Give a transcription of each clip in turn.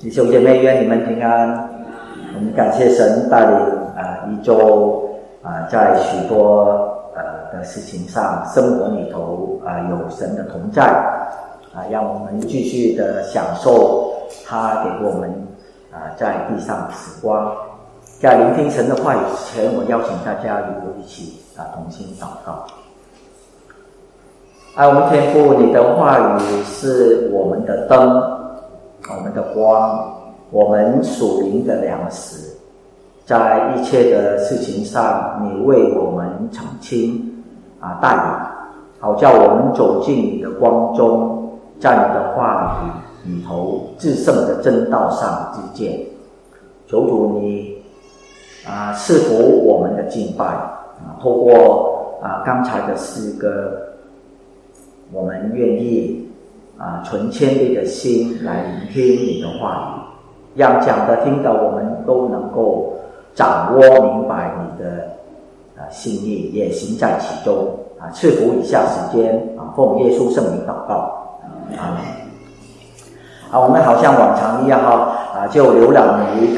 弟兄姐妹，愿你们平安。我们感谢神带领一周在许多的事情上，生活里头有神的同在让我们继续的享受他给我们在地上的时光。在聆听神的话语之前，我邀请大家与我一起同心祷告。我们天父，你的话语是我们的灯，我们的光，我们属灵的粮食。在一切的事情上，你为我们澄清带领，好叫我们走进你的光中，在你的话语里头至圣的真道上自见。求主你赐福我们的敬拜透过刚才的诗歌，我们愿意存谦卑的心来聆听你的话语，让讲的听的我们都能够掌握明白你的心意，也行在其中赐福以下时间奉耶稣圣名祷告，阿们。我们好像往常一样就浏览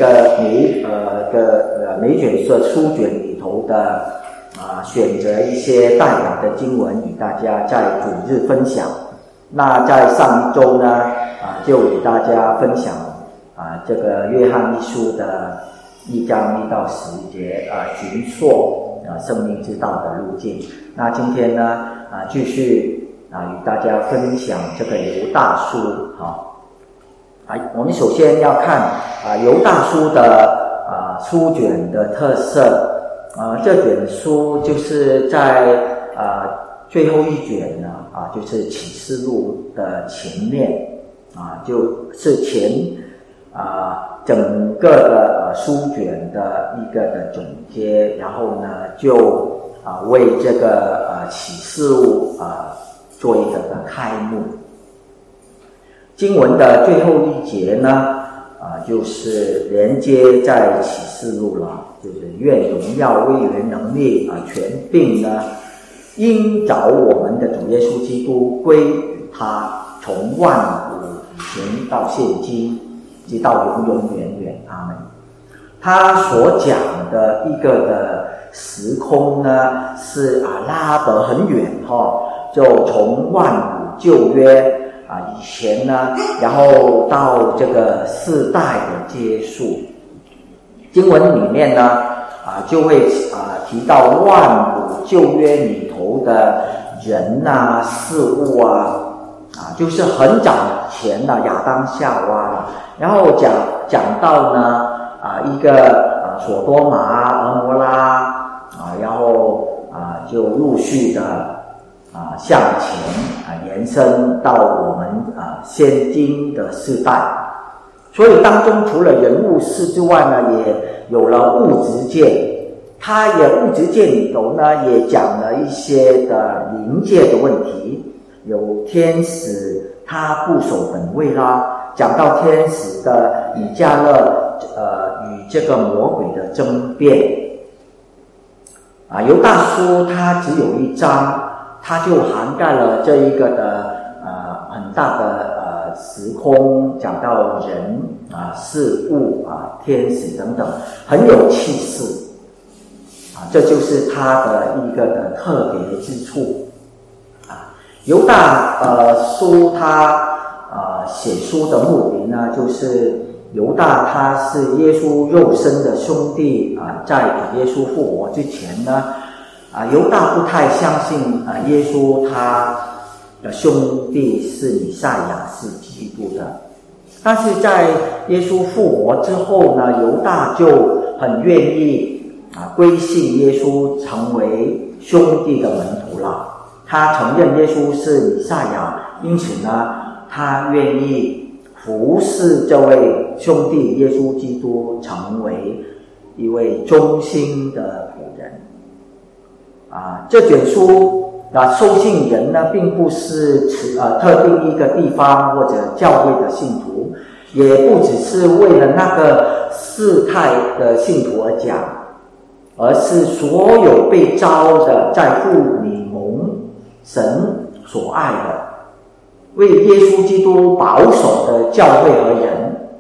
每卷书卷里头的选择一些代表的经文与大家在主日分享。那在上一周呢就与大家分享这个约翰一书的1章1到10节寻索生命之道的路径。那今天呢继续与大家分享这个犹大书我们首先要看犹大书的书卷的特色。这卷书就是在最后一卷呢就是启示录的前面就是前整个的书卷的一个的总结，然后呢就为这个启示录做一个的开幕。经文的最后一节呢就是连接在启示录了，就是愿荣耀、威严、能力权柄呢因着我们的主耶稣基督归于他，从万古以前到现今，直到永永远远，阿们。他所讲的一个的时空呢是拉得很远就从万古旧约以前呢，然后到这个世代的结束。经文里面呢就会提到万古旧约里头的人事物就是很早前亚当夏娃，然后讲到呢一个所多玛、蛾摩拉然后就陆续的向前延伸到我们现今的世代。所以当中除了人物事之外呢，也有了物质界。它物质界里头呢也讲了一些的灵界的问题，有天使他不守本位啦，讲到天使的以迦勒与这个魔鬼的争辩犹大书它只有1章，它就涵盖了这一个的很大的时空，讲到人事物天使等等，很有气势这就是它的一个的特别之处犹大书它写书的目的呢，就是犹大他是耶稣肉身的兄弟在主耶稣复活之前呢犹大不太相信耶稣他的兄弟是弥赛亚，是基督的。但是在耶稣复活之后呢，犹大就很愿意归信耶稣，成为兄弟的门徒了。他承认耶稣是弥赛亚，因此呢他愿意服侍这位兄弟耶稣基督，成为一位忠心的仆人这卷书收信人呢并不是特定一个地方或者教会的信徒，也不只是为了那个世态的信徒而讲，而是所有被召的在父里蒙神所爱的，为耶稣基督保守的教会和人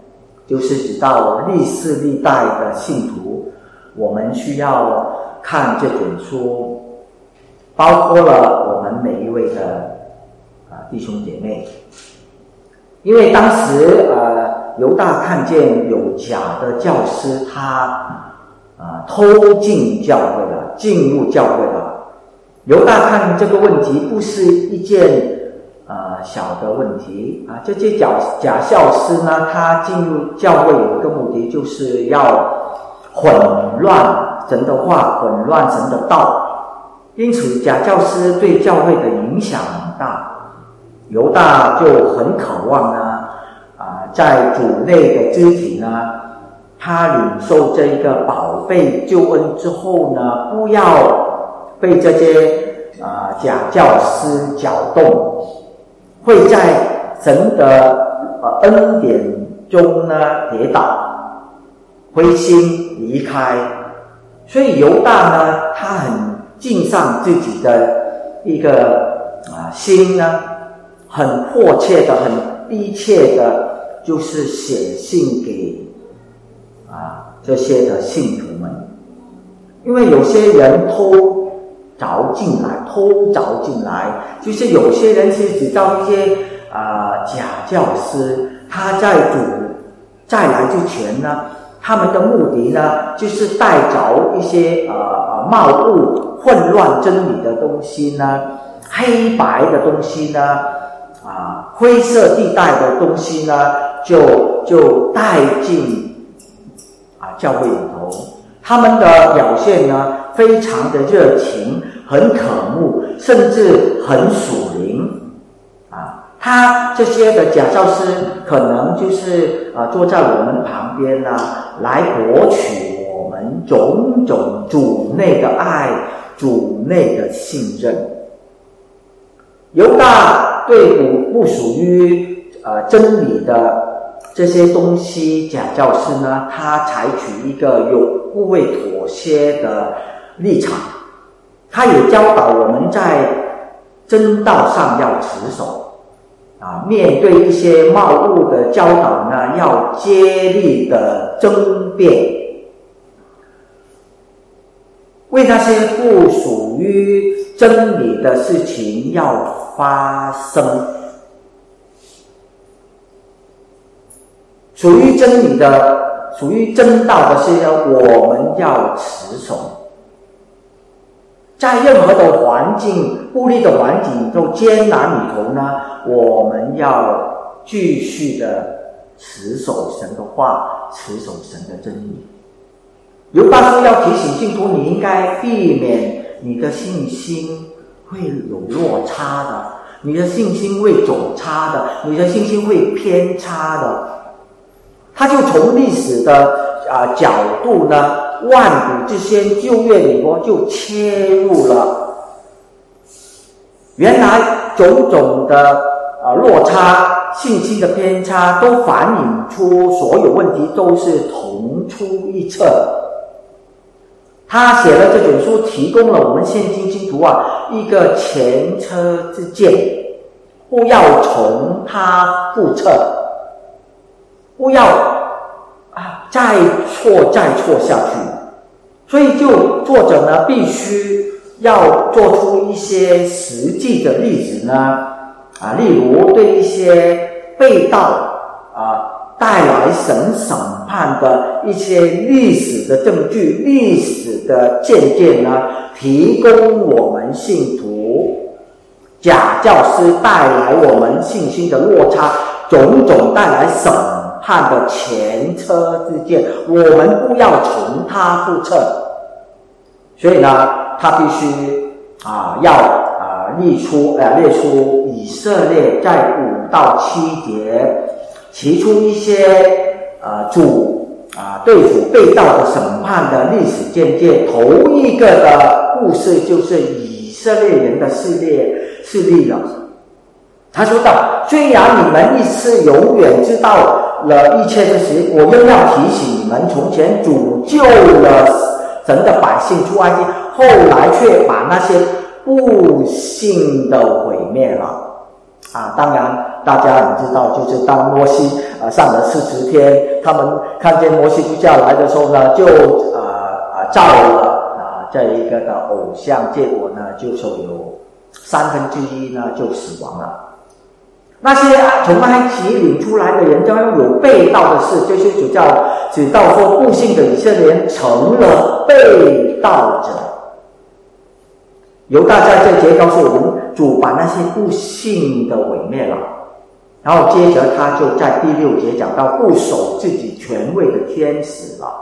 就是直到历世历代的信徒，我们需要看这卷书，包括了我们每一位的弟兄姐妹。因为当时犹大看见有假的教师，他偷进教会了，进入教会了。犹大看这个问题不是一件小的问题啊，这些假教师呢，他进入教会有一个目的，就是要混乱神的话，混乱神的道。因此假教师对教会的影响很大。犹大就很渴望呢在主内的肢体呢，他领受这个宝贝救恩之后呢，不要被这些假教师搅动，会在神的恩典中呢跌倒，灰心离开。所以犹大呢，他很尽上自己的一个心呢，很迫切的、很逼切的，就是写信给这些的信徒们。因为有些人偷着进来，就是有些人其实知道一些假教师，他在主再来之前呢，他们的目的呢，就是带着一些謬误、混乱真理的东西呢，黑白的东西呢，灰色地带的东西呢，就带进教会里头。他们的表现呢，非常的热情，很渴慕，甚至很属灵他这些的假教师可能就是坐在我们旁边来博取我们种种主内的爱，主内的信任。犹大对不属于真理的这些东西，假教师呢，他采取一个不会妥协的立场。他也教导我们在真道上要持守面对一些謬误的教导呢，要接力的争辩，为那些不属于真理的事情要发声。属于真理的、属于真道的事呢，我们要持守。在任何的环境、不利的环境都艰难里头呢，我们要继续的持守神的话，持守神的真理。犹大说要提醒信徒，你应该避免你的信心会有落差的，你的信心会走差的，你的信心会偏差的。他就从历史的角度呢，万古之先旧约里头就切入了，原来种种的落差、信息的偏差都反映出所有问题都是同出一辙。他写了这本书，提供了我们现今信徒一个前车之鉴，不要重他覆辙，不要再错下去。所以作者呢，必须要做出一些实际的例子呢，例如对一些被盗带来神审判的一些历史的证据、历史的见解呢，提供我们信徒假教师带来我们信心的落差，种种带来审判的前车之鉴，我们不要重他覆辙。所以呢，他必须要列出以色列在5到7节提出一些对主被盗的审判的历史见解。头一个的故事就是以色列人的势力了。他说道，虽然你们一次永远知道了一切的事，我又要提醒你们，从前主救了神的百姓出埃及，后来却把那些不信的毁灭了。当然大家也知道，就是当摩西上了40天他们看见摩西出家来的时候呢，就造了这一个的偶像，结果呢就说有1/3呢就死亡了。那些从埃及领出来的人，将有背道的事，就是指到说不信的以色列人成了背道者。犹大在这节告诉我们，主把那些不信的毁灭了。然后接着他就在第6节讲到不守自己权位的天使了。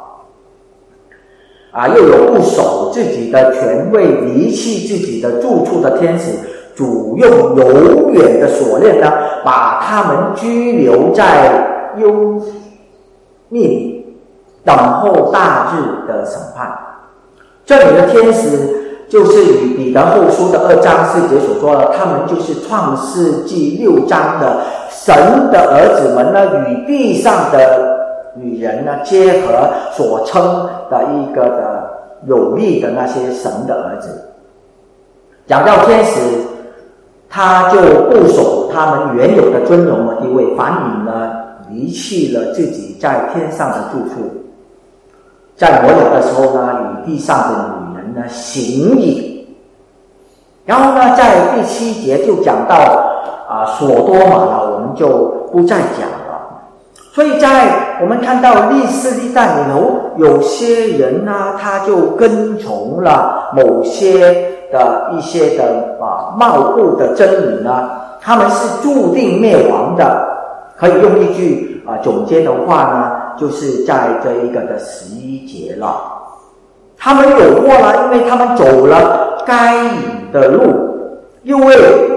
又有不守自己的权位、离弃自己的住处的天使，主用永远的锁链呢，把他们拘留在幽密里，等候大日的审判。这里的天使就是与彼得后书的2章4节所说的，他们就是创世纪6章的神的儿子们呢，与地上的女人呢结合所称的一个的有力的那些神的儿子。讲到天使，他就不守他们原有的尊荣和地位，反而呢离弃了自己在天上的住处，在末了的时候呢，与地上的女人呢行淫。然后呢，在第7节就讲到所多玛了，我们就不再讲了。所以在我们看到历史历代里头，有些人呢，他就跟从了某些的一些的谬误的真理呢，他们是注定灭亡的。可以用一句总结的话呢，就是在这一个的11节了。他们有祸了，因为他们走了该隐的路，又为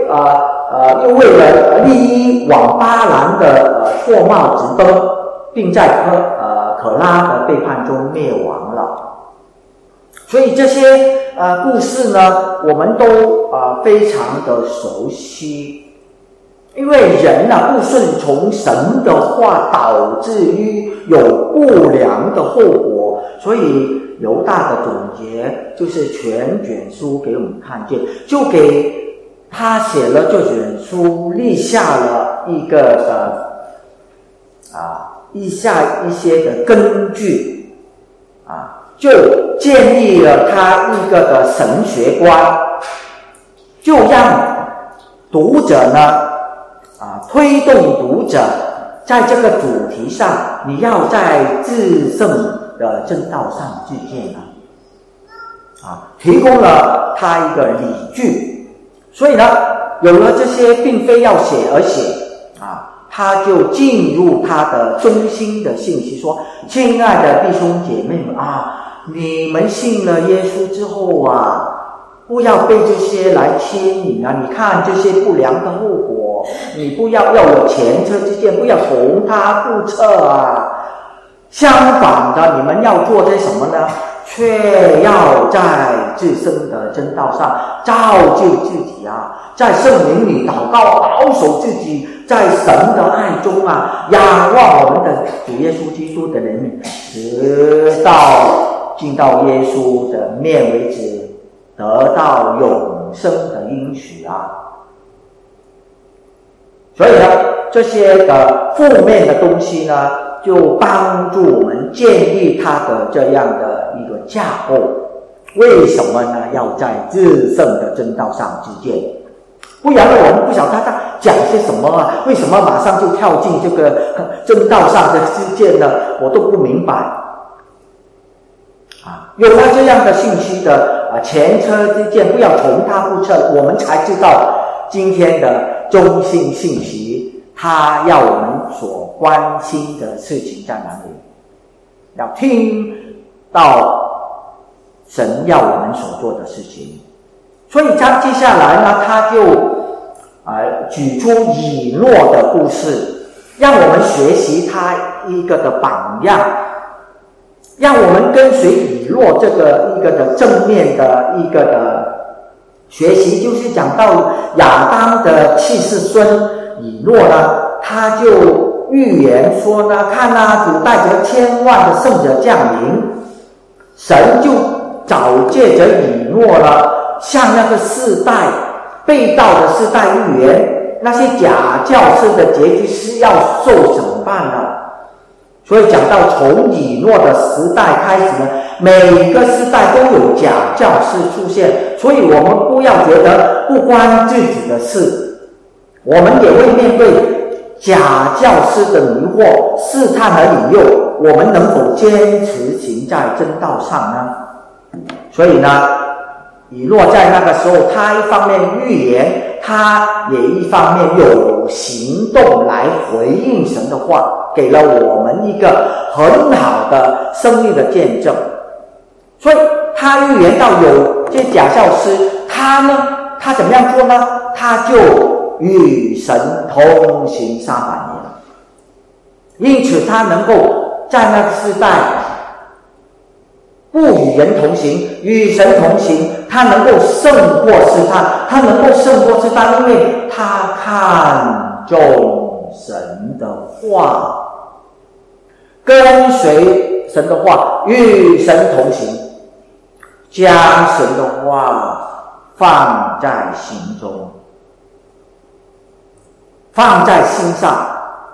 了利益往巴兰的错冒直奔，并在可拉的背叛中灭亡了。所以这些故事呢，我们都非常的熟悉。因为人不顺从神的话，导致于有不良的后果，所以犹大的总结就是全卷书给我们看见，就给他写了这卷书立下了一个的一些的根据就建立了他一个的神学观，就让读者呢推动读者在这个主题上，你要在至圣的正道上自荐提供了他一个理据。所以呢，有了这些并非要写而写他就进入他的中心的信息，说：亲爱的弟兄姐妹们你们信了耶稣之后不要被这些来牵引你看这些不良的后果，你不要有前车之鉴，不要重他覆辙相反的，你们要做些什么呢？却要在自身的真道上造就自己在圣灵里祷告，保守自己在神的爱中仰望我们的主耶稣基督的怜悯，直到进到耶稣的面为止，得到永生的应许所以呢，这些的负面的东西呢，就帮助我们建立它的这样的一个架构。为什么呢？要在至圣的真道上自荐，不然呢，我们不晓得他讲些什么为什么马上就跳进这个真道上的自荐呢？我都不明白有了这样的信息的前车之鉴，不要重他覆辙，我们才知道今天的中心信息，他要我们所关心的事情在哪里，要听到神要我们所做的事情。所以他接下来呢，他就举出以诺的故事，让我们学习他一个的榜样，让我们跟随以诺这个一个的正面的一个的学习。就是讲到亚当的契世孙以诺呢，他就预言说呢，看主带着1000万的圣者降临，神就早借着以诺呢，向那个世代被盗的世代预言，那些假教师的结局是要受审判的。 所以讲到从以诺的时代开始呢，每个时代都有假教师出现，所以我们不要觉得不关自己的事，我们也会面对假教师的迷惑、试探和引诱，我们能否坚持行在真道上呢？所以呢，以诺在那个时候，他一方面预言，他也一方面有行动来回应神的话，给了我们一个很好的生命的见证。所以他预言到有这假教师，他怎么样做呢？他就与神同行300年，因此他能够在那个时代不与人同行，与神同行，他能够胜过试探，他能够胜过试探，因为他看重神的话，跟随神的话，与神同行，将神的话放在心中，放在心上，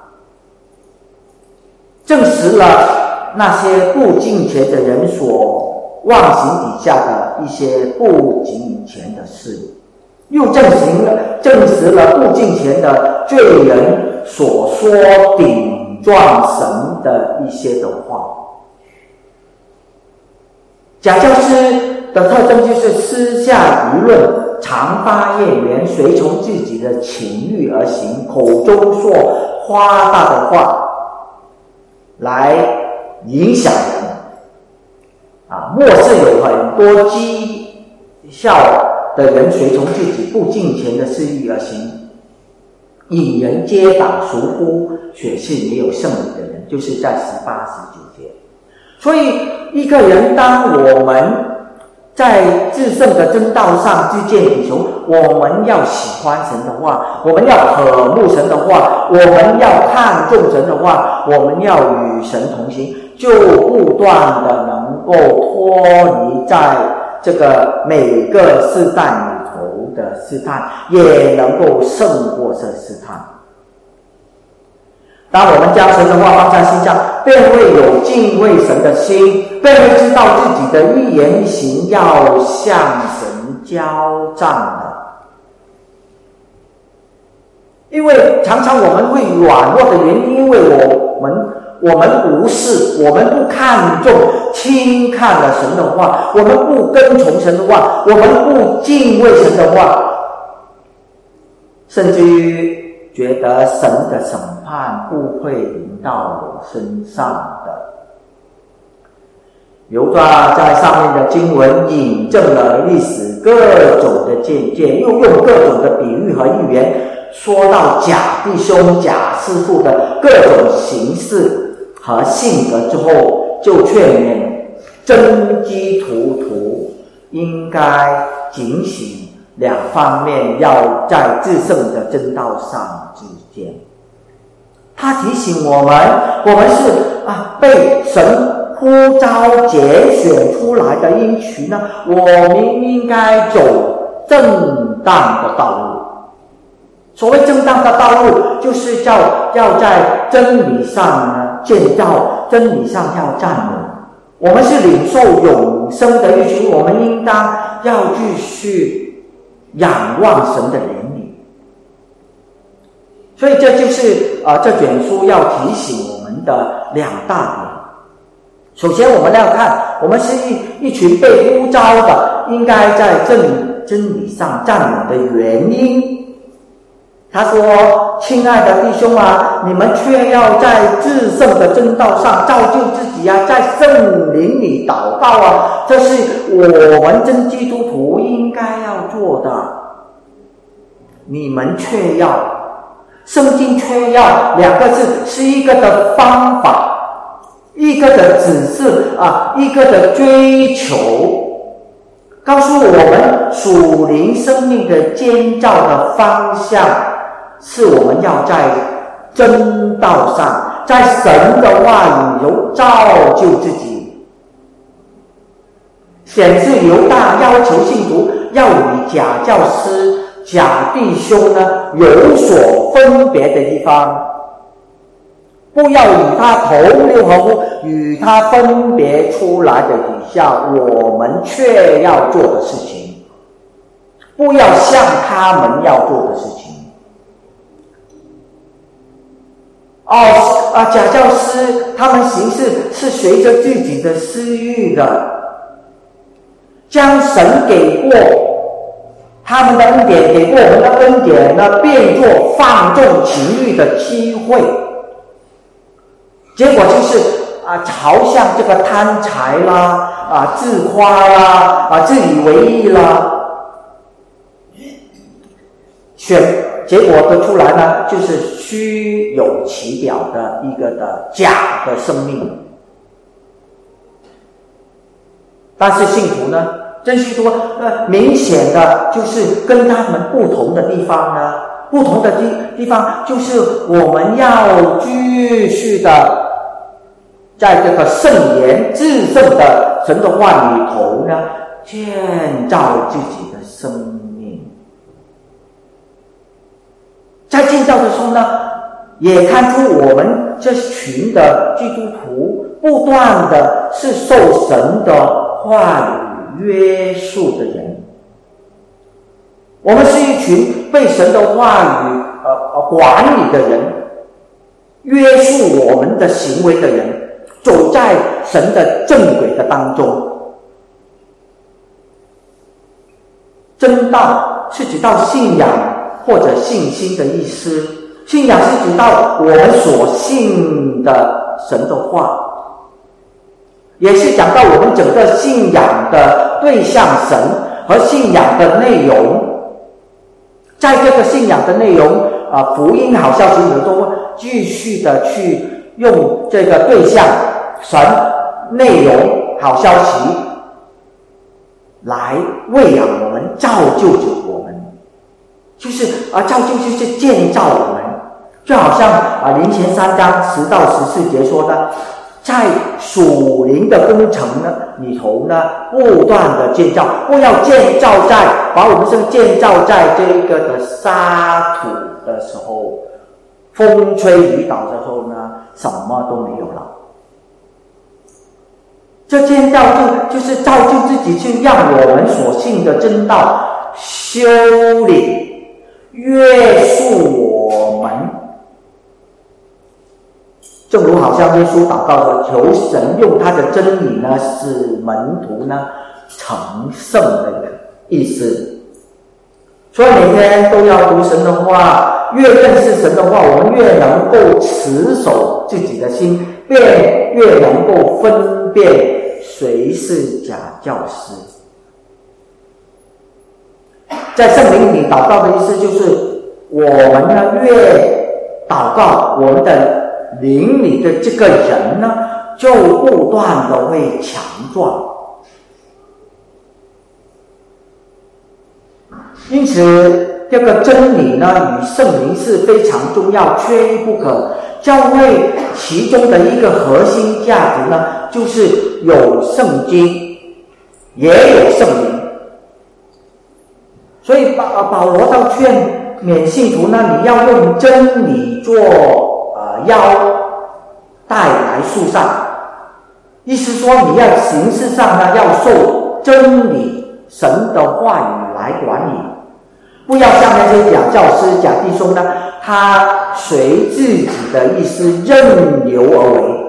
证实了那些不敬虔的人所妄行底下的一些不敬虔的事，又证实了不敬虔的罪人所说顶撞神的一些的话。假教师的特征就是私下舆论，常发怨言，随从自己的情欲而行，口中说夸大的话来影响人末世有很多讥笑的人随从自己不敬虔的私欲而行，引人跌倒，孰乎血气没有圣理的人，就是在18、19节。所以一个人，当我们在至圣的真道上自荐以求，我们要喜欢神的话，我们要渴慕神的话，我们要看重神的话，我们要与神同行，就不断的能够脱离在这个每个世代里头的试探，也能够胜过这试探。当我们将神的话放在心上，便会有敬畏神的心，便会知道自己的一言一行要向神交账的。因为常常我们会软弱的原因，因为我们无视，我们不看重轻看了神的话，我们不跟从神的话，我们不敬畏神的话，甚至于觉得神的审判不会临到我身上的。犹大在上面的经文引证了历史各种的见解，又用各种的比喻和寓言说到假弟兄、假师傅的各种形式和性格之后，就劝勉真基督徒应该警醒两方面，要在至圣的真道上之间。他提醒我们是被神呼召拣选出来的应许呢，我们应该走正当的道路。所谓正当的道路，就是要在真理上呢建造，真理上要站稳。我们是领受永生的一群，我们应当要继续仰望神的怜悯。所以这就是这卷书要提醒我们的两大点。首先我们要看，我们是一群被呼召的，应该在真理上站稳的原因。他说，亲爱的弟兄你们却要在至圣的真道上造就自己在圣灵里祷告这是我们真基督徒应该要做的。你们却要，圣经却要两个字，是一个的方法，一个的指示一个的追求，告诉我们属灵生命的建造的方向，是我们要在真道上，在神的话语中造就自己。显示犹大要求信徒要与假教师、假弟兄呢有所分别的地方。 不要与他同流合污，与他分别出来的底下我们却要做的事情，不要像他们要做的事情。假教师他们行事是随着自己的私欲的，将神给过他们的恩典，给过我们的恩典呢，变作放纵情欲的机会，结果就是朝向这个贪财啦，自夸啦，自以为意啦，结果得出来呢，就是虚有其表的一个的假的生命。但是信徒呢，真是说明显的就是跟他们不同的地方呢，不同的地方就是我们要继续的在这个圣言至圣的神的话里头呢，建造自己的生命。在建造的时候呢，也看出我们这群的基督徒不断的是受神的话语约束的人。我们是一群被神的话语管理的人，约束我们的行为的人，走在神的正轨的当中。真道是指到信仰或者信心的意思，信仰是指到我们所信的神的话，也是讲到我们整个信仰的对象神和信仰的内容。在这个信仰的内容福音好消息里中，继续的去用这个对象神内容好消息来喂养我们，造就着我们，就是造就就是建造我们。就好像林前3章10到14节说的，在属灵的工程呢里头呢，不断的建造，不要把我们是建造在这个的沙土的时候，风吹雨倒的时候呢，什么都没有了。这建造就是造就自己，去让我们所信的真道修理约束我们。正如好像耶稣祷告的，求神用他的真理呢，使门徒呢成圣的意思。所以每天都要读神的话，越认识神的话，我们越能够持守自己的心，便越能够分辨谁是假教师。在圣灵里祷告的意思就是，我们呢越祷告，我们的灵里的这个人呢，就不断的会强壮。因此，这个真理呢，与圣灵是非常重要，缺一不可。教会其中的一个核心价值呢，就是有圣经，也有圣灵。所以保罗到劝勉信徒呢，你要用真理做腰带来束上，意思说你要形式上呢要受真理神的话语来管理，不要像那些假教师假弟兄呢，他随自己的意思任流而为。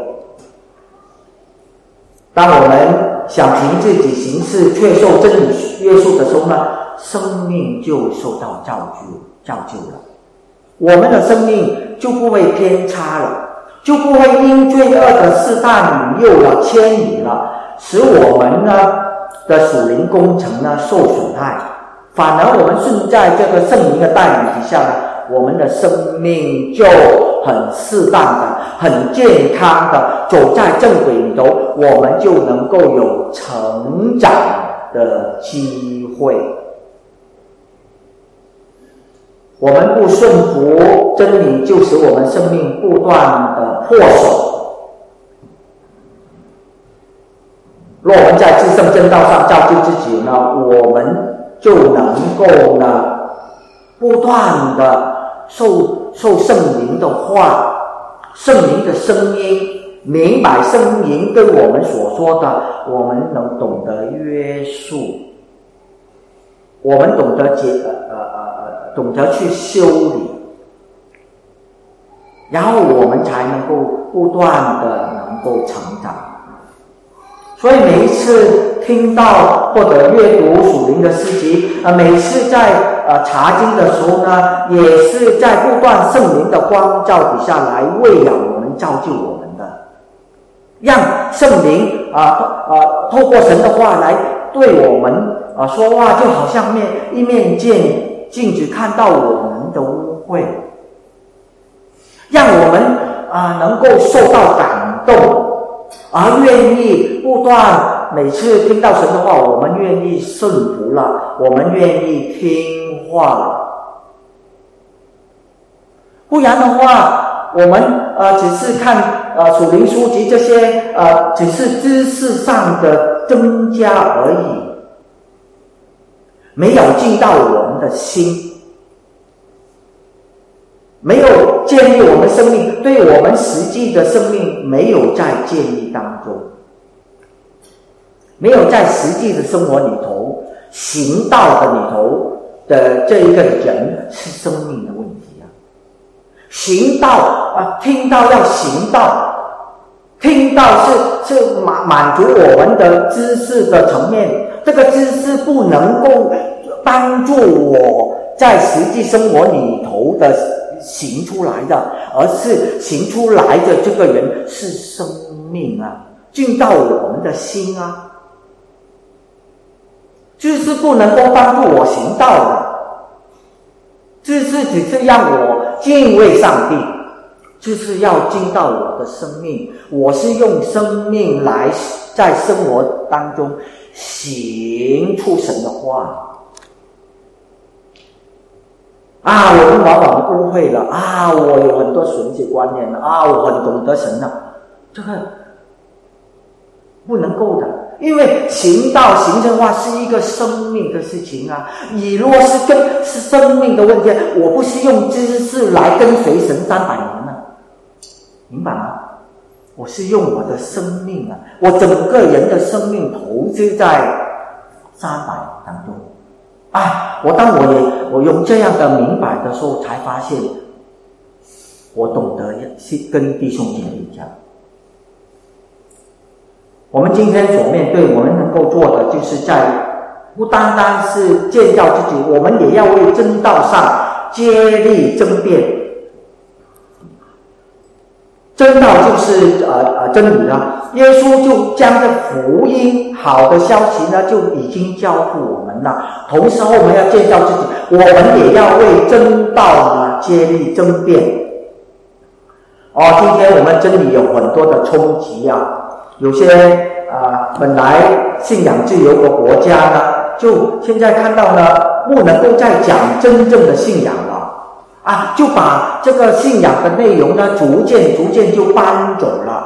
当我们想凭自己行事却受真理约束的时候呢，生命就受到造就了，我们的生命就不会偏差了，就不会因罪恶的试探引诱了、牵引了，使我们呢的属灵工程呢受损害。反而我们顺在这个圣灵的带领底下呢，我们的生命就很适当的、很健康的走在正轨里头，我们就能够有成长的机会。我们不顺服真理，就使我们生命不断的破损。若我们在至圣真道上造就自己呢，我们就能够呢不断的受圣灵的话圣灵的声音，明白圣灵跟我们所说的，我们能懂得约束，我们懂得去修理，然后我们才能够不断的能够成长。所以每一次听到或者阅读属灵的诗集，每次在查经的时候呢，也是在不断圣灵的光照底下来喂养我们、造就我们的，让圣灵透过神的话来对我们说话，就好像一面镜子看到我们的污秽，让我们能够受到感动。而愿意不断每次听到神的话，我们愿意顺服了，我们愿意听话了。不然的话，我们只是看属灵书籍这些只是知识上的增加而已，没有进到我们的心，没有建立我们生命，对我们实际的生命没有在建立当中，没有在实际的生活里头行道的里头的这一个人，是生命的问题啊！行道听到要行道，听到是满足我们的知识的层面，这个知识不能够帮助我在实际生活里头的行出来的，而是行出来的这个人是生命啊，进到我们的心啊。知识不能够帮助我行道的，知识只是让我敬畏上帝，知识要进到我的生命，我是用生命来在生活当中行出神的话。我们往往误会了我有很多神学观念了我很懂得神了，这个不能够的，因为行道行神话是一个生命的事情啊。你若是生命的问题，我不是用知识来跟随神300年了，明白吗？我是用我的生命啊，我整个人的生命投资在300当中。当我用这样的明白的时候，才发现我懂得跟弟兄姐妹讲，我们今天所面对，我们能够做的，就是不单单是建造自己，我们也要为真道上接力争辩。真道就是真理了，耶稣就将这福音好的消息呢，就已经交付我们了。同时我们要建造自己，我们也要为真道呢接力争辩。今天我们真理有很多的冲击有些本来信仰自由的国家呢，就现在看到呢，不能够再讲真正的信仰了。就把这个信仰的内容呢，逐渐就搬走了，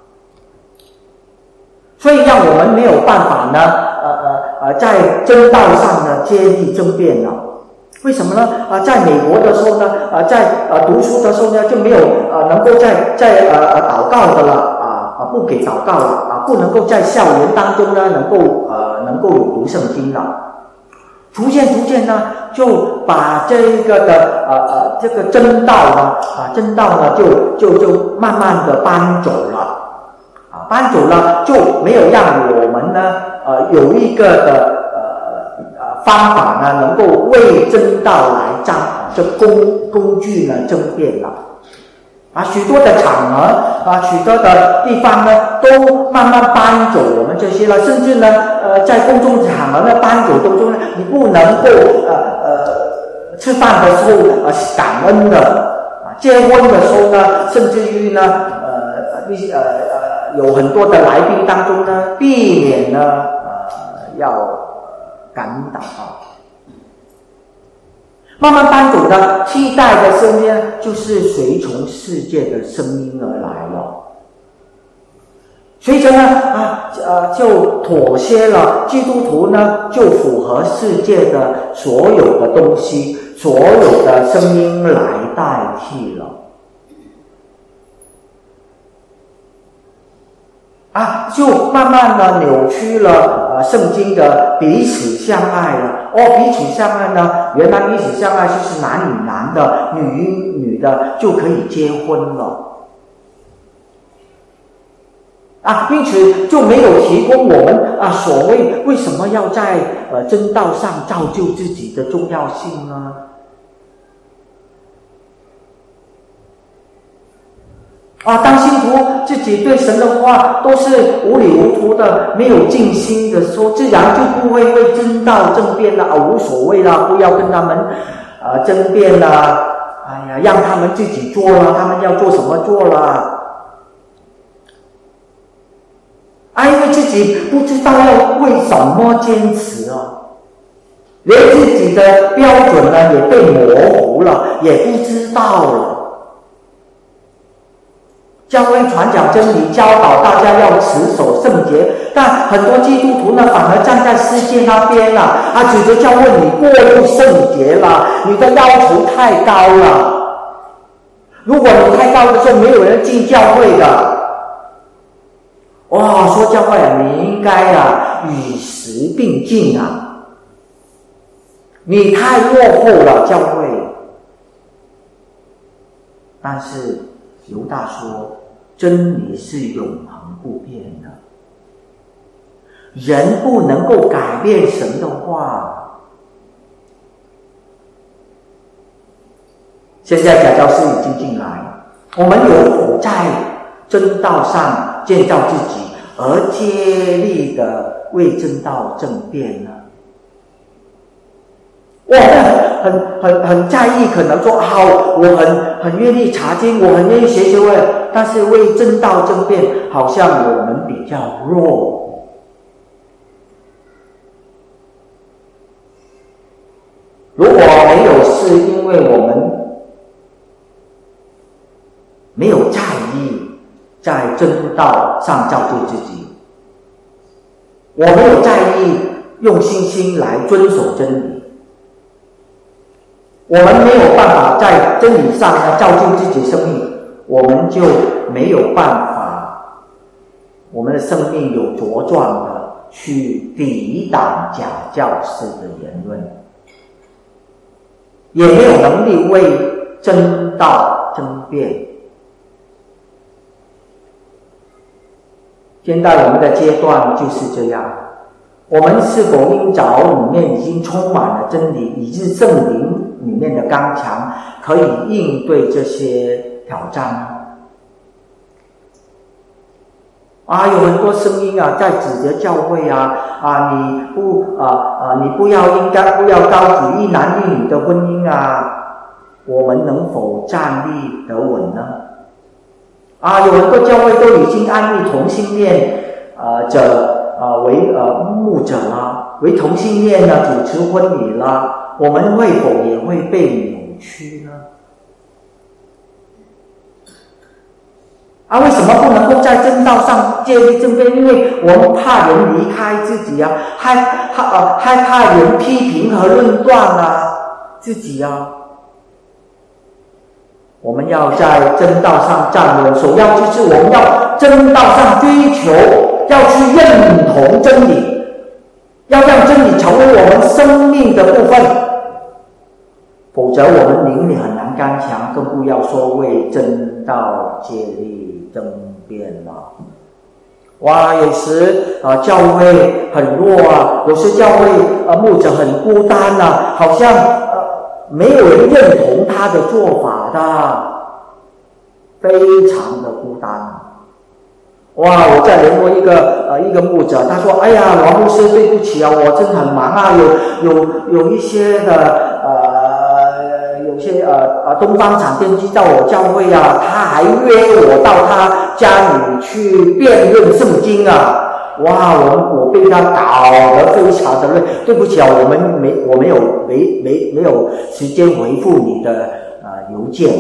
所以让我们没有办法呢，在真道上呢接力争辩了。为什么呢？在美国的时候呢，在读书的时候呢，就没有能够在祷告的了不给祷告了不能够在校园当中呢能够有读圣经了。逐渐呢，就把这个这个真道呢，就慢慢的搬走了，搬走了就没有让我们呢，有一个的方法呢，能够为真道来这工具呢争辩了。许多的场合许多的地方呢，都慢慢搬走我们这些了，甚至呢，在公众场合呢搬走当中呢，你不能够吃饭的时候感恩的结婚的时候呢，甚至于呢有很多的来宾当中呢，避免呢要感恩祷告。慢慢搬走的替代的声音，就是随从世界的声音而来了。随着呢就妥协了，基督徒呢就符合世界的所有的东西，所有的声音来代替了。 就慢慢的扭曲了圣经的彼此相爱了。彼此相爱呢，原来彼此相爱就是男与男的，女与女的就可以结婚了。因此就没有提供我们所谓为什么要在真道上造就自己的重要性呢？当信徒自己对神的话都是无理无图的，没有尽心的说，自然就不会为真道争辩了，无所谓啦，不要跟他们争辩啦，让他们自己做了，他们要做什么做了。因为自己不知道要为什么坚持连自己的标准呢也被模糊了，也不知道了。教会传讲真理，教导大家要持守圣洁，但很多基督徒呢反而站在世界那边指责教会你过度圣洁了，你的要求太高了。如果你太高的时候，没有人进教会的。说教会你应该与时并进你太落后了教会。但是犹大说，真理是永恒不变的，人不能够改变神的话。现在假教师已经进来，我们有否在真道上建造自己，而竭力的为真道争辩呢？我很在意，可能说好，我很愿意查经，我很愿意学会，但是为真道争辩，好像我们比较弱。如果没有是因为我们没有在意在真道上造就自己，我没有在意用信心来遵守真理，我们没有办法在真理上造就自己生命，我们就没有办法，我们的生命有茁壮的去抵挡假教师的言论，也没有能力为真道争辩。现在我们的阶段就是这样，我们是否因着里面已经充满了真理，以致圣灵里面的刚强可以应对这些挑战呢？有很多声音在指责教会你不要高举一男一女的婚姻我们能否站立得稳呢？有很多教会都已经安立同性恋者为牧者为同性恋主持婚礼了，我们会否也会被扭曲呢？为什么不能够在真道上建立争辩？因为我们怕人离开自己害怕人批评和论断自己我们要在真道上站稳，首要就是我们要真道上追求，要去认同真理，要让真理成为我们生命的部分，否则我们灵里很难刚强，更不要说为真道竭力争辩了。有时教会很弱有时教会牧者很孤单好像没有人认同他的做法的，非常的孤单。我在联络一个牧者，他说：“王牧师，对不起我真的很忙有一些有些东方闪电机到我教会他还约我到他家里去辩论圣经我被他搞得非常的累，对不起我没有时间回复你的邮件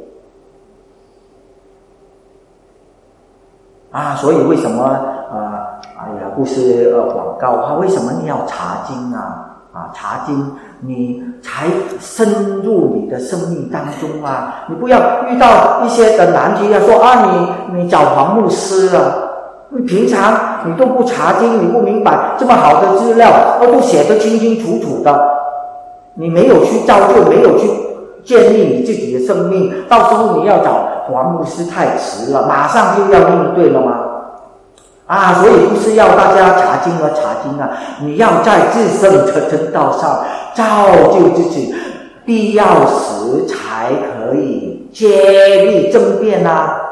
所以为什么不是广告为什么你要查经查经你才深入你的生命当中你不要遇到一些的难题说你找黄牧师你平常你都不查经，你不明白这么好的资料，都写得清清楚楚的，你没有去造就，没有去建立你自己的生命，到时候你要找黄牧师太迟了，马上就要应对了吗？所以不是要大家查经你要在至圣的真道上造就自己，必要时才可以接力争辩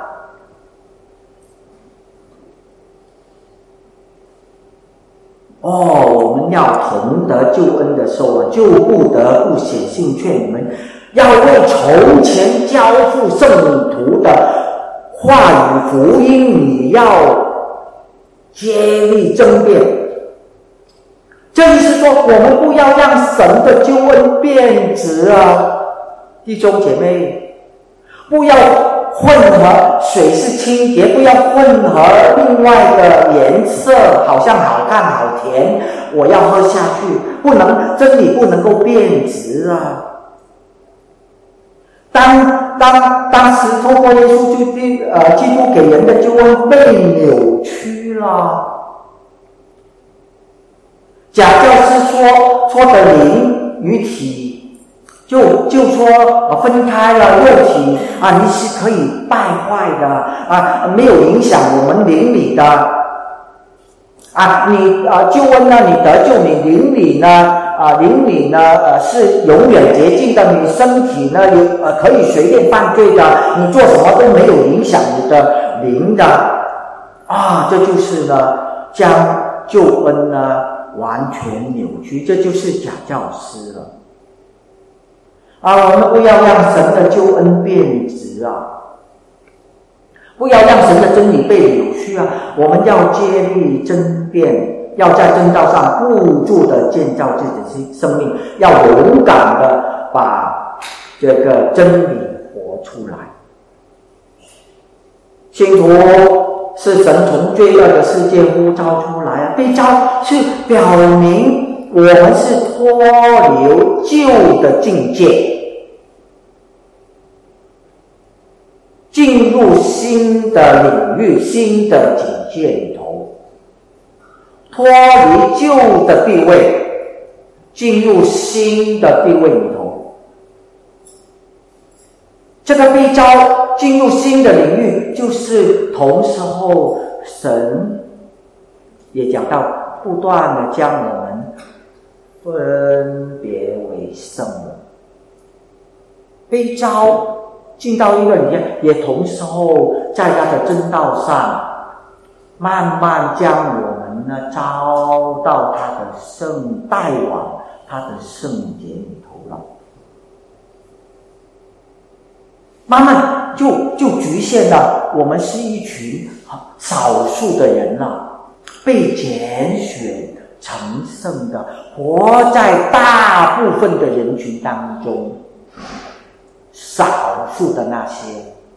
我们要同得救恩的时候就不得不写信劝你们，要为从前交付圣徒的话语福音，你要接力争辩。这意思说，我们不要让神的救恩变质弟兄姐妹，不要混合水是清洁，不要混合另外的颜色，好像好看好甜，我要喝下去，真理不能够变质当时透过耶稣基督给人的救恩被扭曲了。假教师说的灵与体，就说分开了肉体你是可以败坏的没有影响我们灵里的你救恩呢，你得救，你灵里呢是永远洁净的，你身体呢可以随便犯罪的，你做什么都没有影响你的灵的这就是呢将救恩呢完全扭曲，这就是假教师了我们不要让神的救恩变质不要让神的真理被扭曲我们要接力争辩，要在真道上固住的建造自己的生命，要勇敢的把这个真理活出来。信徒是神从罪恶的世界呼召出来被召是表明我们是脱离旧的境界，进入新的领域、新的境界里头，脱离旧的地位，进入新的地位里头。这个被召进入新的领域，就是同时候神也讲到，不断的将我们分别为圣了。被召进到一个里面，也同时候在他的真道上慢慢将我们呢招到他的圣，带往他的圣洁里头了。慢慢就局限了我们是一群少数的人被拣选成圣的，活在大部分的人群当中，少数的那些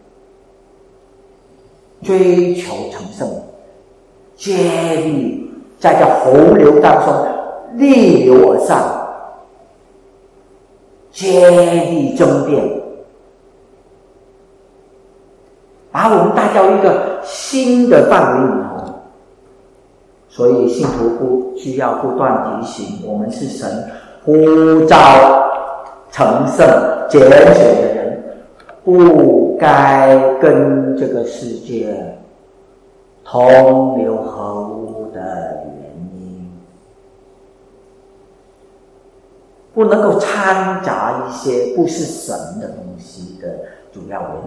追求成圣，接力在这洪流当中逆流而上，接力争辩，把我们带到一个新的范围里头。所以信徒不需要不断提醒，我们是神呼召成圣拣选的人，不该跟这个世界同流合污的原因，不能够掺杂一些不是神的东西的主要原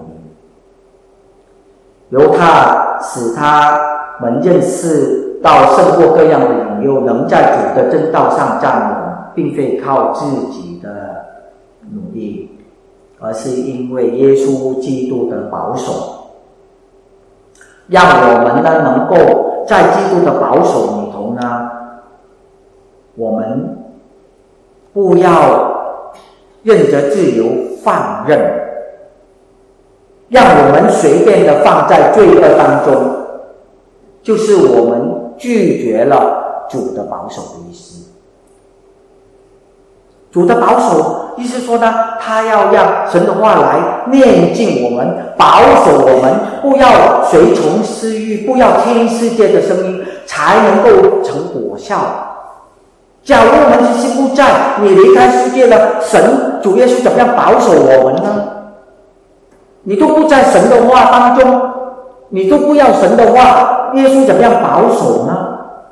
因，由他使他们认识到胜过各样的引诱，能在主的真道上站稳，并非靠自己的努力，而是因为耶稣基督的保守，让我们呢能够在基督的保守里头呢，我们不要任着自由放任，让我们随便的放在罪恶当中，就是我们拒绝了主的保守的意思。 主的保守意思说呢，他要让神的话来炼净我们，保守我们，不要随从私欲，不要听世界的声音，才能够成果效。假如我们这些不在，你离开世界了，神主耶稣怎么样保守我们呢？你都不在神的话当中，你都不要神的话，耶稣怎么样保守呢？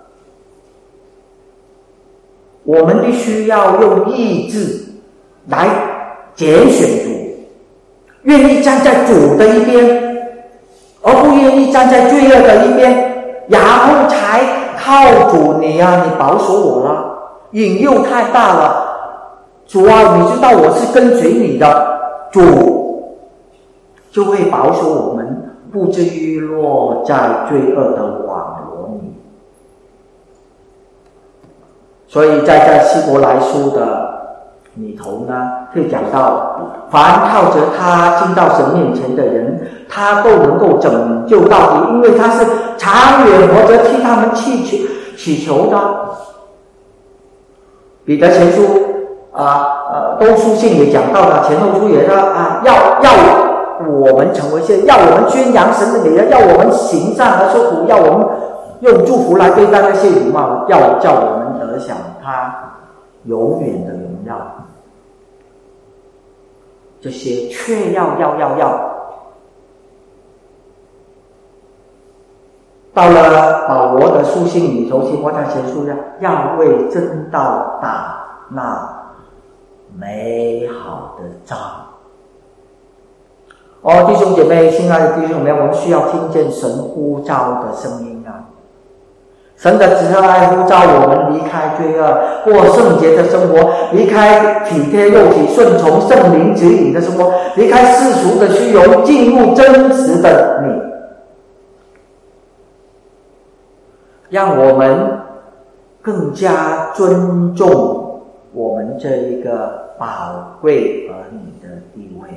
我们必须要用意志来拣选主，愿意站在主的一边，而不愿意站在罪恶的一边，然后才靠主你保守我了。引诱太大了，主啊，你知道我是跟随你的，主就会保守我们，不至于落在罪恶的网罗里。所以在这希伯来书的里头呢，会讲到，凡靠着他进到神面前的人，他都能够拯救到底，因为他是长远活着替他们祈求的。彼得前书都书信也讲到了，前后书也说要我们成为要我们宣扬神的美德，要我们行善而受苦，要我们用祝福来对待那些辱骂，要叫我们得享他永远的荣耀。这些却要到了保罗的书信里头，希伯来前书要为真道打那美好的仗。弟兄姐妹，亲爱的弟兄姐妹，我们需要听见神呼召的声音啊！神的慈爱呼召我们离开罪恶，过圣洁的生活，离开体贴肉体，顺从圣灵指引的生活，离开世俗的虚荣，进入真实的你，让我们更加尊重我们这一个宝贵儿女的地位，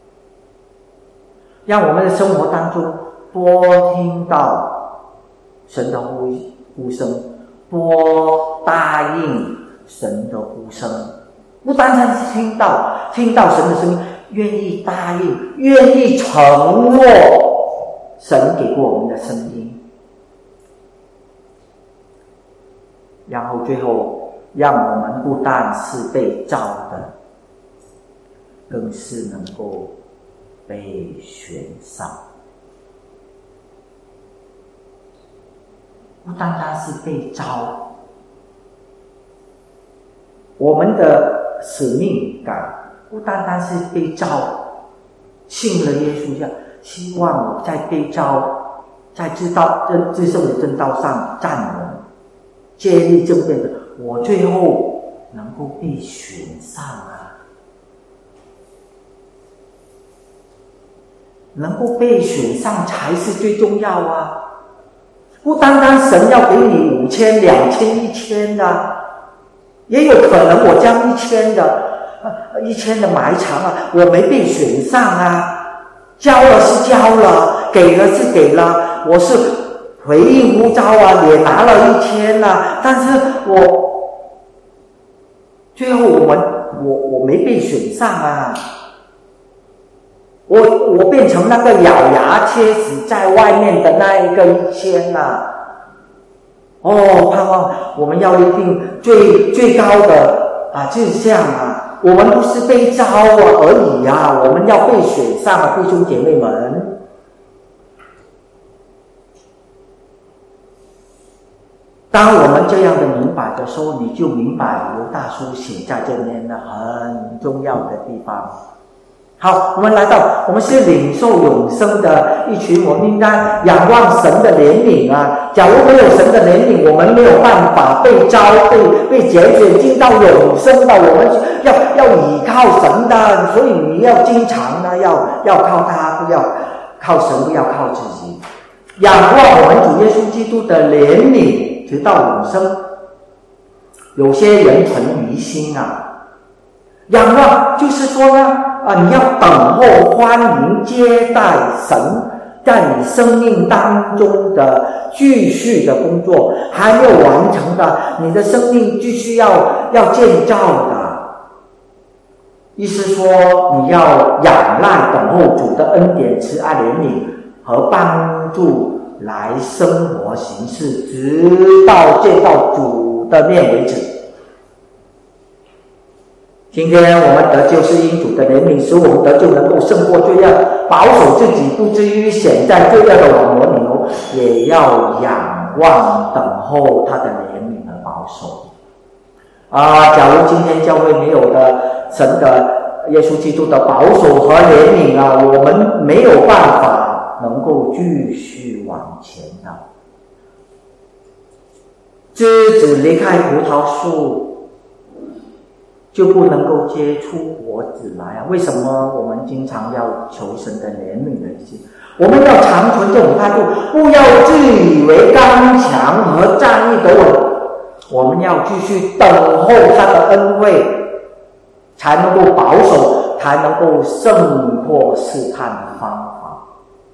让我们的生活当中多听到神的呼声，多答应神的呼声，不单单是听到神的声音，愿意答应，愿意承诺神给过我们的声音，然后最后让我们不但是被召的，更是能够被选上。不单单是被召，我们的使命感不单单是被召，信了耶稣下，希望我在被召，在至圣的正道上站稳，建立正变的，我最后能够被选上啊！能够被选上才是最重要啊！不单单神要给你5000、2000、1000的，也有可能我将1000的埋藏啊，我没被选上啊，交了是交了，给了是给了，我是回应呼召啊，也拿了1000啊，但是最后我没被选上啊，我变成那个咬牙切齿在外面的那一个1000啊！盼望我们要立定最高的志向啊！我们不是被召而已啊，我们要被选上啊，弟兄姐妹们。当我们这样的明白的时候，你就明白刘大叔写在这边的很重要的地方。好，我们来到，我们是领受永生的一群，我们应该仰望神的怜悯啊！假如没有神的怜悯，我们没有办法被召、被拣选进到永生的，我们要倚靠神的，所以你要经常的要靠他，不要靠神，不要靠自己，仰望我们主耶稣基督的怜悯，直到永生。有些人存疑心啊，仰望就是说呢。你要等候欢迎接待神在你生命当中的继续的工作，还没有完成的，你的生命继续要建造的， 意思说你要仰赖等候主的恩典、慈爱、怜悯和帮助来生活行事，直到见到主的面为止。今天我们得救是因主的怜悯，使我们得救能够胜过罪恶，保守自己不至于陷在罪恶的网罗里头，也要仰望等候他的怜悯和保守。假如今天教会没有的神的耶稣基督的保守和怜悯我们没有办法能够继续往前的。枝子离开葡萄树就不能够结出果子来为什么我们经常要求神的怜悯的心？我们要常存这种态度，不要自以为刚强和站立得稳。我们要继续等候他的恩惠，才能够保守，才能够胜过试探的方法。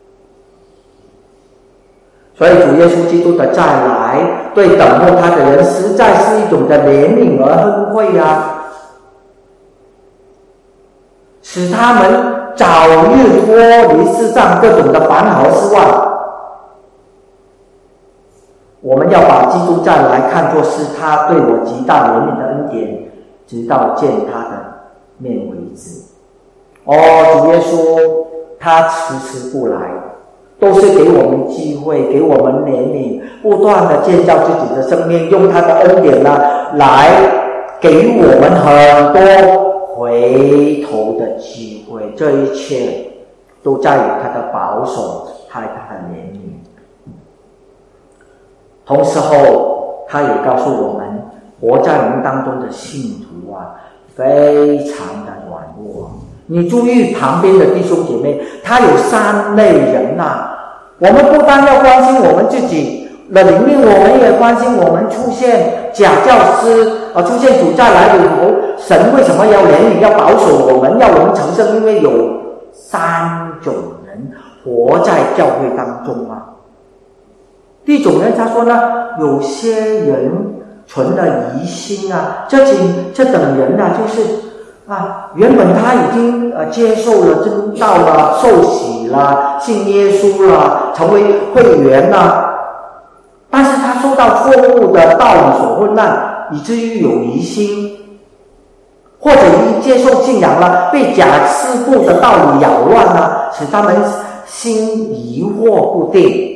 所以主耶稣基督的再来，对等候他的人实在是一种的怜悯和恩惠使他们早日脱离世上各种的烦恼和失望。我们要把基督再来看作是他对我极大怜悯的恩典，直到见他的面为止。主耶稣他迟迟不来，都是给我们机会，给我们怜悯，不断的建造自己的生命，用他的恩典来给我们很多回头的机会。这一切都在于他的保守，还有他的怜悯。同时候他也告诉我们，活在我们当中的信徒非常的软弱。你注意旁边的弟兄姐妹，他有3类人我们不单要关心我们自己的灵命，我们也关心我们出现假教师出现主再来的时候，神为什么要怜悯，要保守我们，要我们成圣？因为有3种人活在教会当中第一种人他说有些人存了疑心这等人就是原本他已经接受了真道了，受洗了，信耶稣了，成为会员了，但是他受到错误的道理所混乱，以至于有疑心，或者已接受信仰了，被假师傅的道理扰乱使他们心疑惑不定。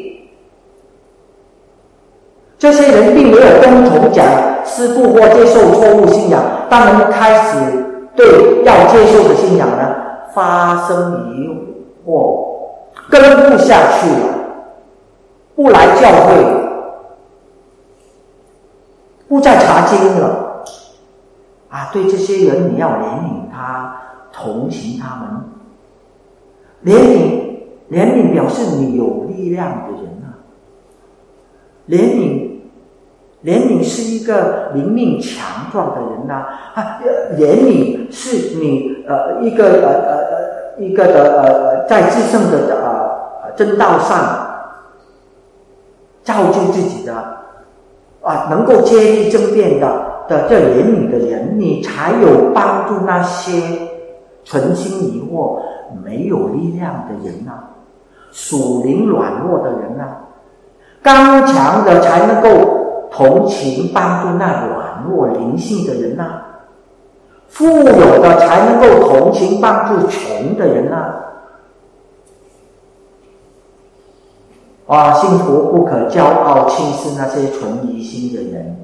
这些人并没有跟从假师傅或接受错误信仰，他们开始对要接受的信仰发生疑惑，跟不下去了，不来教会了，不再查经了对这些人你要怜悯他，同情他们。怜悯表示你有力量的人怜悯是一个灵命强壮的人怜悯是你一个在至圣的真道上造就自己的能够接力争辩的这怜悯的人，你才有帮助那些存心疑惑没有力量的人属灵软弱的人刚强的才能够同情帮助那软弱灵性的人富有的才能够同情帮助穷的人信徒不可骄傲轻视那些存疑心的人，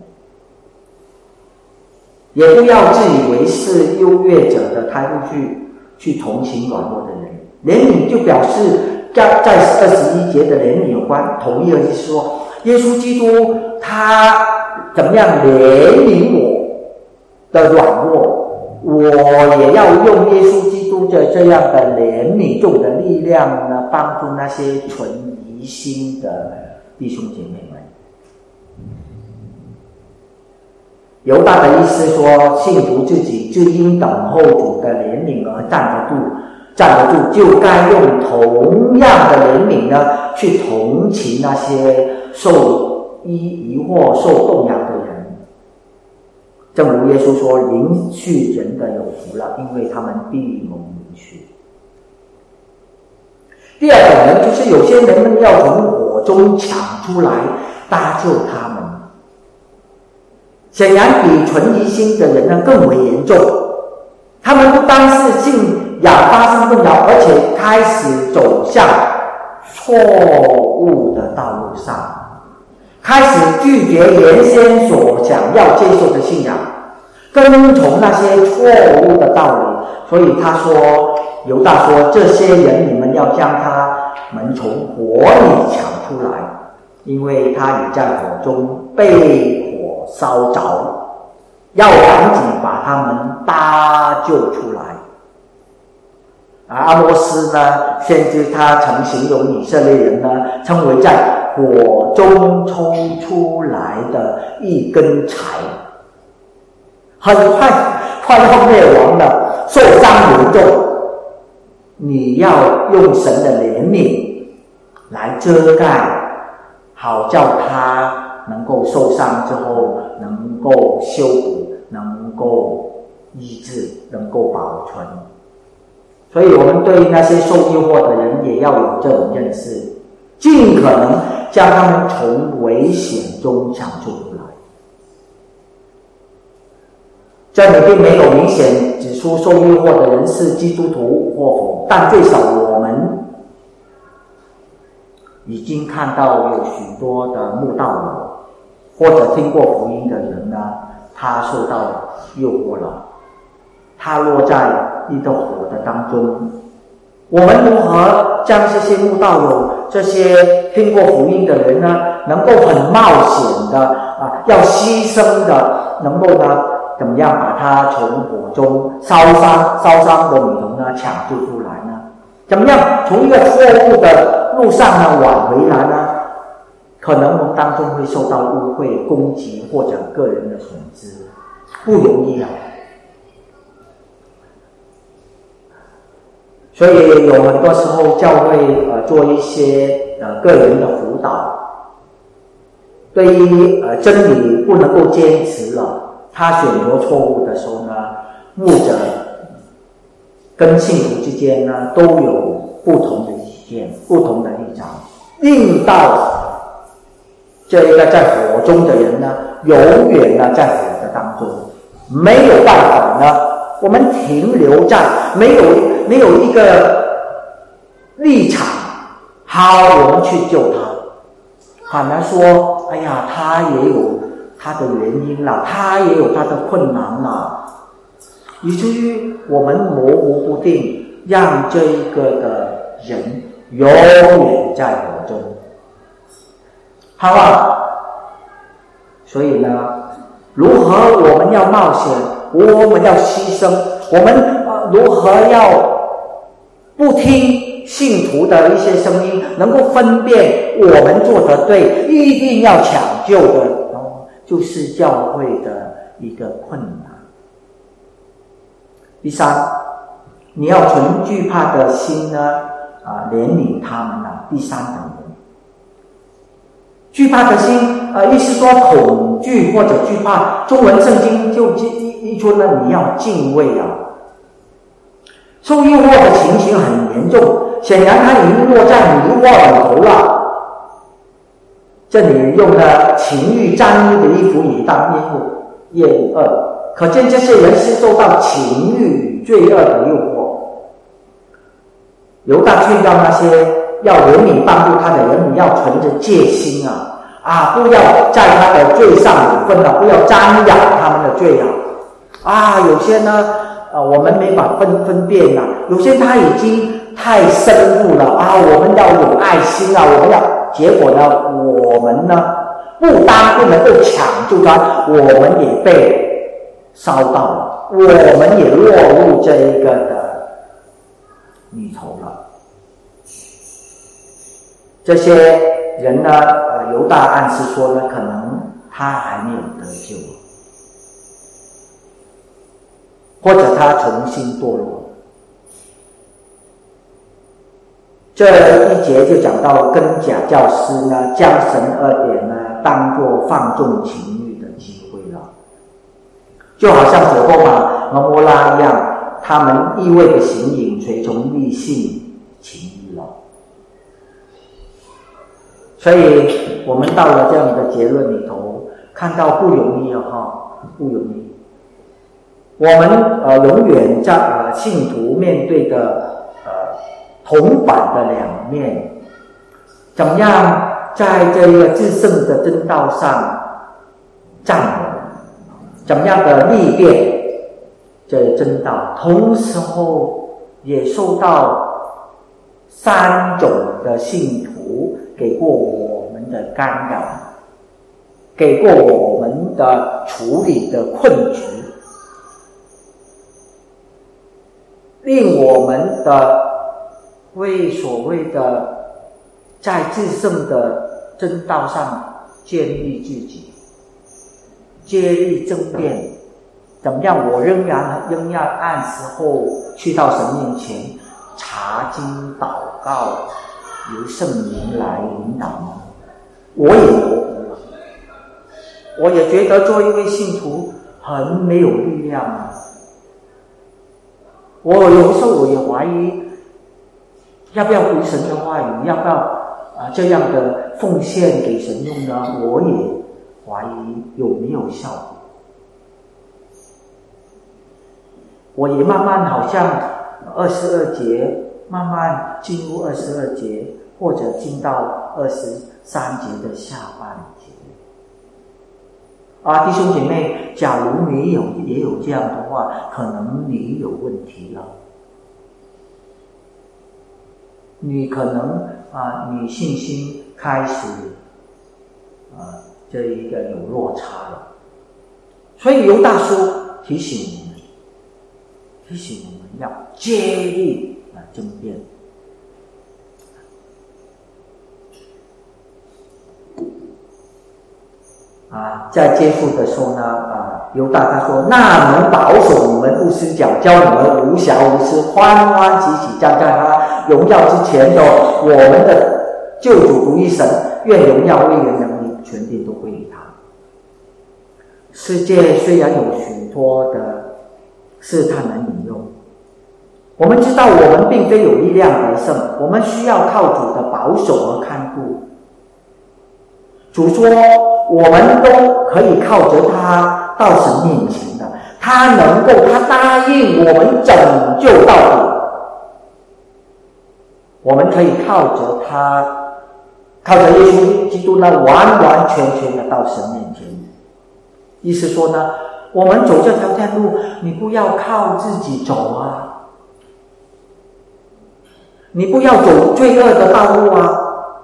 也不要自以为是优越者的态度去同情软弱的人。怜悯就表示在21节的怜悯有关，同意的意思说耶稣基督他怎么样怜悯我的软弱，我也要用耶稣基督的这样的怜悯中的力量帮助那些存疑心的弟兄姐妹们。犹大的意思说，信徒自己就应等候主的怜悯而站得住，就该用同样的怜悯去同情那些受疑惑、受动摇的人。 正如耶稣说，允许人的有福了，因为他们必蒙允许。第二种人就是有些人们要从火中抢出来搭救他们，显然比存疑心的人呢更为严重。他们不单是信仰发生动摇，而且开始走向错误的道路上，开始拒绝原先所想要接受的信仰，跟从那些错误的道理。所以他说，犹大说，这些人你们要将他们从火里抢出来，因为他已在火中被火烧着，要赶紧把他们搭救出来。阿摩斯呢，先知他曾形容以色列人呢，称为在火中抽出来的一根柴，很快要灭亡了，受伤严重。你要用神的怜悯来遮盖，好叫他能够受伤之后能够修补，能够医治，能够保存。所以我们对那些受诱惑的人也要有这种认识，尽可能将他们从危险中抢救出来。这里并没有明显指出受诱惑的人是基督徒或否，但最少我们已经看到有许多的慕道友或者听过福音的人呢，他受到诱惑了，他落在一个火的当中。我们如何将这些慕道友、这些听过福音的人呢，能够很冒险的要牺牲的，能够呢怎么样把他从火中烧伤的女童呢抢救出来呢？怎么样从一个错误的路上呢挽回来呢？可能我们当中会受到误会、攻击或者个人的损失，不容易啊。所以有很多时候教会做一些个人的辅导，对于真理不能够坚持了，他选择错误的时候呢，牧者跟信徒之间呢都有不同的意见、不同的立场，令到这一个在火中的人呢，永远呢在火的当中，没有办法呢，我们停留在没有一个立场，好，我们去救他，反而说，哎呀，他也有他的原因啦，他也有他的困难啦，以至于我们模糊不定，让这一个的人永远在火中。好啊，所以呢，如何我们要冒险，我们要牺牲，我们如何要不听信徒的一些声音，能够分辨我们做得对，一定要抢救的，就是教会的一个困难。第三，你要存惧怕的心呢，怜悯他们啊。第三等人，惧怕的心，意思说恐惧或者惧怕，中文圣经就一说呢，你要敬畏啊。受诱惑的情形很严重，显然他已经落在迷惑里头了。这里用了情欲沾污的衣服以当厌恶，可见这些人是受到情欲与罪恶的诱惑。犹大劝告那些要怜悯帮助他的人，你要存着戒心不要在他的罪上有份不要瞻仰他们的罪有些呢我们没法分辨有些他已经太深入了我们要有爱心我们要，结果呢，我们呢不单不能够抢救他，我们也被烧到了，我们也落入这一个的里头了。这些人呢，犹大暗示说呢，可能他还没有得救，或者他重新堕落。这一节就讲到跟假教师呢，将神恩典呢当作放纵情欲的机会了。 就好像所多玛、蛾摩拉一样，他们一味的行淫，随从异性情欲了。所以我们到了这样的结论里头，看到不容易不容易。我们永远在信徒面对的铜板的两面，怎么样在这个至圣的真道上站稳，怎么样的历练这真道，同时候也受到3种的信徒给过我们的干扰，给过我们的处理的困局，令我们的所谓的在至圣的真道上建立自己，接力争辩，怎么样？我仍然按时候去到神面前查经祷告，由圣灵来引导吗？我也模糊了，我也觉得做一位信徒很没有力量啊。我有时候我也怀疑，要不要读神的话语，要不要这样的奉献给神用呢？我也怀疑有没有效果。我也慢慢好像22节，慢慢进入22节，或者进到23节的下半节。弟兄姐妹，假如你也有这样的话，可能你有问题了。你可能你信心开始这一个有落差了。所以犹大书提醒我们要接力争辩。在结束的时候呢，犹大他说：“那能保守你们不失脚，教你们无瑕无疵，欢欢喜喜站在他荣耀之前的我们的救主独一神，愿荣耀、威严、能力、权柄都归于他。”世界虽然有许多的试探能引用，我们知道我们并非有力量得胜，我们需要靠主的保守和看顾。主说我们都可以靠着他到神面前的，他答应我们拯救到底。我们可以靠着他，靠着耶稣基督呢，完完全全的到神面前。意思说呢，我们走这条路，你不要靠自己走啊，你不要走罪恶的道路啊，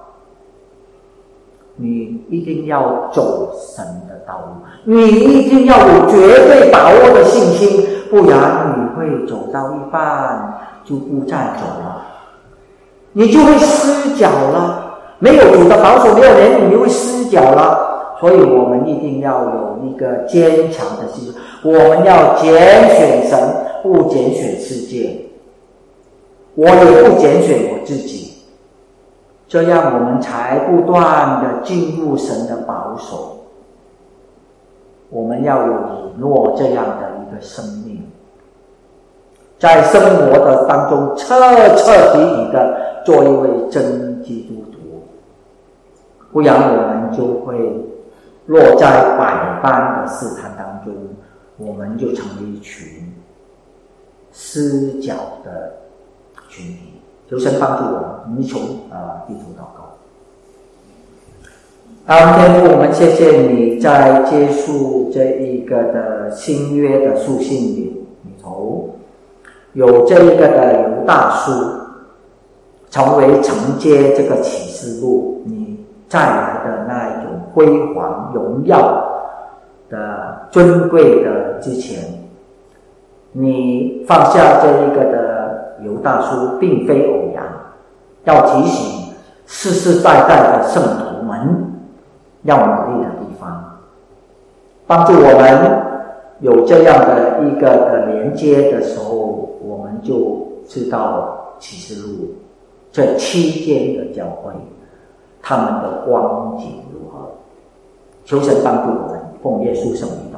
你一定要走神的道路，你一定要有绝对把握的信心，不然你会走到一半就不再走了，你就会失脚了。没有主的保守，没有怜悯，你会失脚了。所以我们一定要有一个坚强的信心，我们要拣选神，不拣选世界，我也不拣选我自己，这样我们才不断的进入神的保守。我们要有以诺这样的一个生命，在生活的当中彻彻底底的做一位真基督徒，不然我们就会落在百般的试探当中，我们就成为一群失脚的群体。求神帮助我们，我们一同低头祷告。天父，我们谢谢你在结束这一个的新约的书信里头，有这一个的犹大书成为承接这个启示录你再来的那一种辉煌荣耀的尊贵的之前，你放下这一个的犹大书并非偶然，要提醒世世代代的圣徒们要努力的地方，帮助我们有这样的一个的连接的时候，我们就知道启示录这7间的教会他们的光景如何。求神帮助我们，奉耶稣圣名。